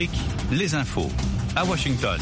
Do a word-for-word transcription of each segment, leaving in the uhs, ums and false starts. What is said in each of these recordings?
Les infos à Washington.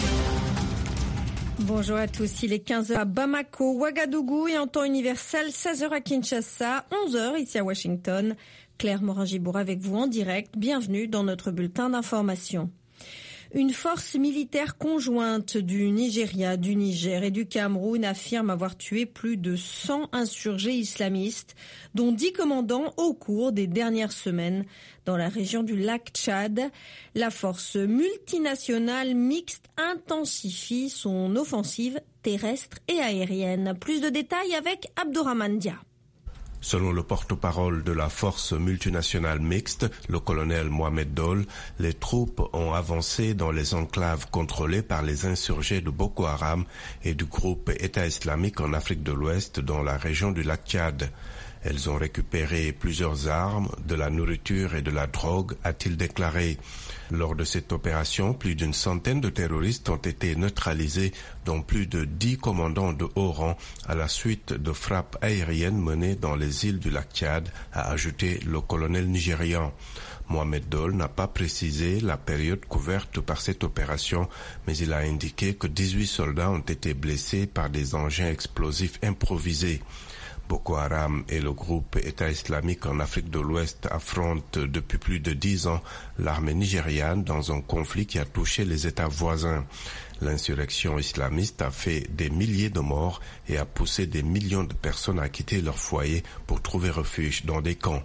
Bonjour à tous, il est quinze heures à Bamako, Ouagadougou et en temps universel, seize heures à Kinshasa, onze heures ici à Washington. Claire Morin-Gibour avec vous en direct, bienvenue dans notre bulletin d'information. Une force militaire conjointe du Nigeria, du Niger et du Cameroun affirme avoir tué plus de cent insurgés islamistes, dont dix commandants au cours des dernières semaines dans la région du lac Tchad. La force multinationale mixte intensifie son offensive terrestre et aérienne. Plus de détails avec Abdourahmane Dia. Selon le porte-parole de la force multinationale mixte, le colonel Mohamed Dol, les troupes ont avancé dans les enclaves contrôlées par les insurgés de Boko Haram et du groupe État islamique en Afrique de l'Ouest dans la région du lac Tchad. Elles ont récupéré plusieurs armes, de la nourriture et de la drogue, a-t-il déclaré. Lors de cette opération, plus d'une centaine de terroristes ont été neutralisés, dont plus de dix commandants de haut rang, à la suite de frappes aériennes menées dans les îles du lac Tchad, a ajouté le colonel nigérian. Mohamed Dol n'a pas précisé la période couverte par cette opération, mais il a indiqué que dix-huit soldats ont été blessés par des engins explosifs improvisés. Boko Haram et le groupe État islamique en Afrique de l'Ouest affrontent depuis plus de dix ans l'armée nigériane dans un conflit qui a touché les États voisins. L'insurrection islamiste a fait des milliers de morts et a poussé des millions de personnes à quitter leur foyer pour trouver refuge dans des camps.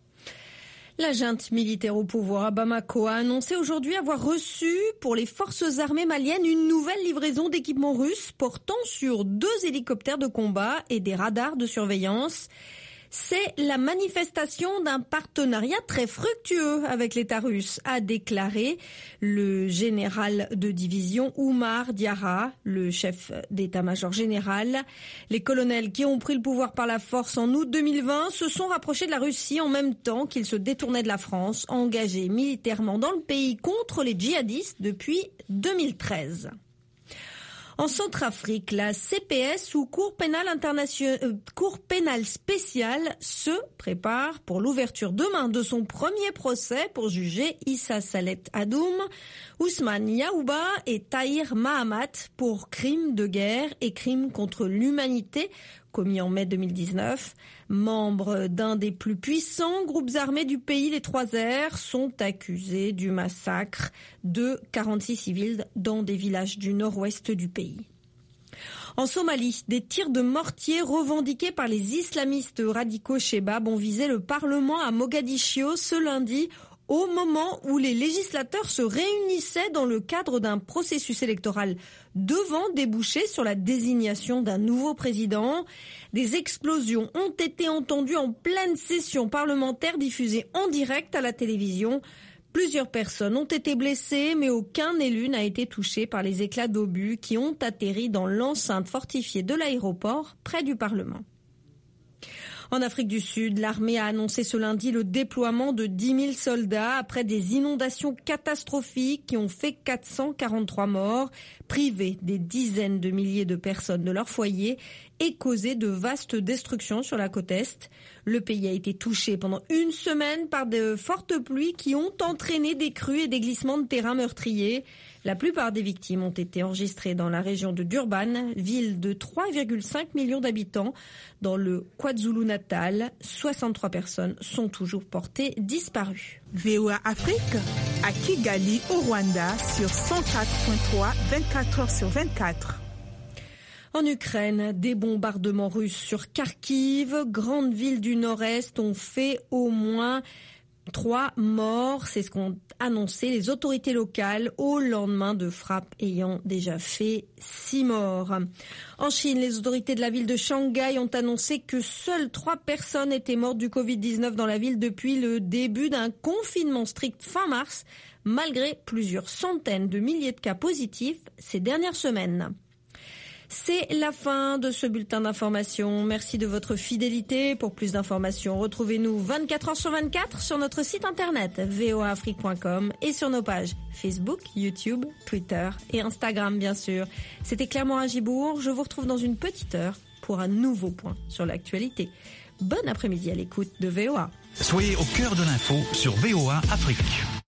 La junte militaire au pouvoir à Bamako a annoncé aujourd'hui avoir reçu pour les forces armées maliennes une nouvelle livraison d'équipements russes portant sur deux hélicoptères de combat et des radars de surveillance. C'est la manifestation d'un partenariat très fructueux avec l'État russe, a déclaré le général de division Oumar Diarra, le chef d'état-major général. Les colonels qui ont pris le pouvoir par la force en août deux mille vingt se sont rapprochés de la Russie en même temps qu'ils se détournaient de la France, engagés militairement dans le pays contre les djihadistes depuis deux mille treize. En Centrafrique, la C P S ou Cour pénale internationale, euh, Cour pénale spéciale se prépare pour l'ouverture demain de son premier procès pour juger Issa Salet Adoum, Ousmane Yaouba et Tahir Mahamat pour crimes de guerre et crimes contre l'humanité commis en mai deux mille dix-neuf. Membres d'un des plus puissants groupes armés du pays, les Trois R, sont accusés du massacre de quarante-six civils dans des villages du nord-ouest du pays. En Somalie, des tirs de mortier revendiqués par les islamistes radicaux Shebab ont visé le Parlement à Mogadiscio ce lundi, au moment où les législateurs se réunissaient dans le cadre d'un processus électoral devant déboucher sur la désignation d'un nouveau président. Des explosions ont été entendues en pleine session parlementaire diffusée en direct à la télévision. Plusieurs personnes ont été blessées, mais aucun élu n'a été touché par les éclats d'obus qui ont atterri dans l'enceinte fortifiée de l'aéroport près du Parlement. En Afrique du Sud, l'armée a annoncé ce lundi le déploiement de dix mille soldats après des inondations catastrophiques qui ont fait quatre cent quarante-trois morts, privé des dizaines de milliers de personnes de leur foyer et causé de vastes destructions sur la côte Est. Le pays a été touché pendant une semaine par de fortes pluies qui ont entraîné des crues et des glissements de terrain meurtriers. La plupart des victimes ont été enregistrées dans la région de Durban, ville de trois virgule cinq millions d'habitants. Dans le KwaZulu-Natal, soixante-trois personnes sont toujours portées disparues. V O A Afrique, à Kigali, au Rwanda, sur cent quatre point trois, vingt-quatre heures sur vingt-quatre. En Ukraine, des bombardements russes sur Kharkiv, grande ville du nord-est, ont fait au moins trois morts. C'est ce qu'ont annoncé les autorités locales au lendemain de frappes ayant déjà fait six morts. En Chine, les autorités de la ville de Shanghai ont annoncé que seules trois personnes étaient mortes du covid dix-neuf dans la ville depuis le début d'un confinement strict fin mars, malgré plusieurs centaines de milliers de cas positifs ces dernières semaines. C'est la fin de ce bulletin d'information. Merci de votre fidélité. Pour plus d'informations, retrouvez-nous vingt-quatre heures sur vingt-quatre sur notre site internet v o a afrique point com et sur nos pages Facebook, YouTube, Twitter et Instagram, bien sûr. C'était Claire Morin-Gibour. Je vous retrouve dans une petite heure pour un nouveau point sur l'actualité. Bon après-midi à l'écoute de V O A. Soyez au cœur de l'info sur V O A Afrique.